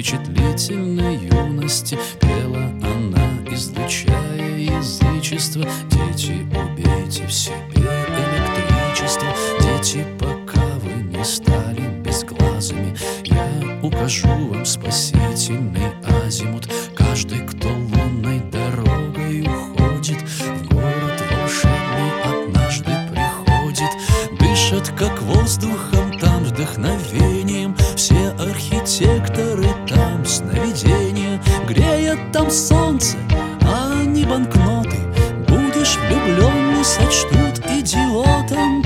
впечатлительной юности пела она, излучая язычество. Дети, убейте в себе электричество. Дети, пока вы не стали безглазыми, я укажу вам спасительный азимут. Каждый, кто лунной дорогой уходит, в город волшебный однажды приходит. Дышат, как воздухом, там вдохновением. Все архитекторы там сновидения. Греет там солнце, а не банкноты. Будешь влюбленный, сочтут идиотом.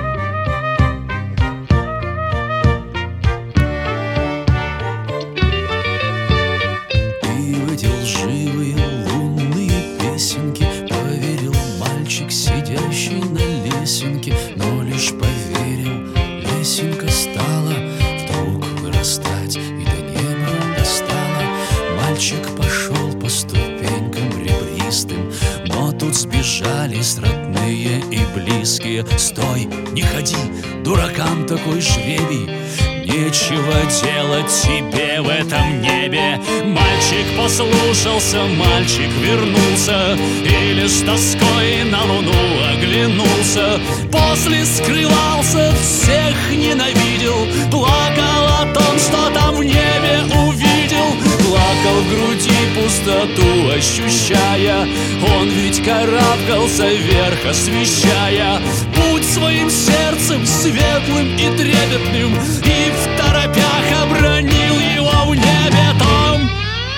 И в эти лживые лунные песенки поверил мальчик, сидящий на лесенке. Но лишь поверил, лесенка стала вдруг вырастать и до неба достала. Мальчик пошел по ступенькам ребристым, но тут сбежались родные и близкие. Стой, не ходи, дуракам такой жребий. Нечего делать тебе в этом небе. Мальчик послушался, мальчик вернулся и лишь с тоской на луну оглянулся. После скрывался, всех ненавидел, плакал о том, что там в небе увидел. Плакал в груди, пустоту ощущая. Он ведь карабкался вверх, освещая путь своим сердцем светлым и трепетным, и в торопях обронил его в небе там.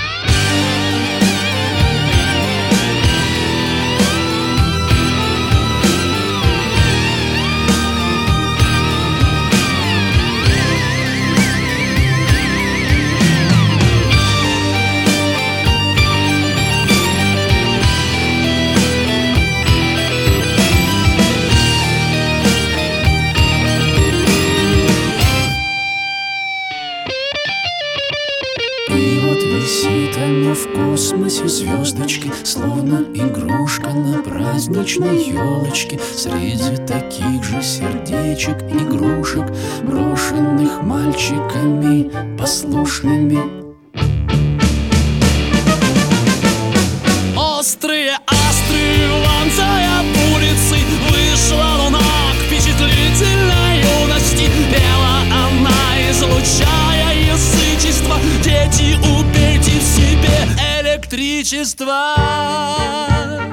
Висит она в космосе звездочки, словно игрушка на праздничной елочке. Среди таких же сердечек, игрушек, брошенных мальчиками послушными. Острые астры, вонзая улицы, вышла луна к впечатлительной юности. Пела она, излучая язычество. Дети, убейте в себе электричество.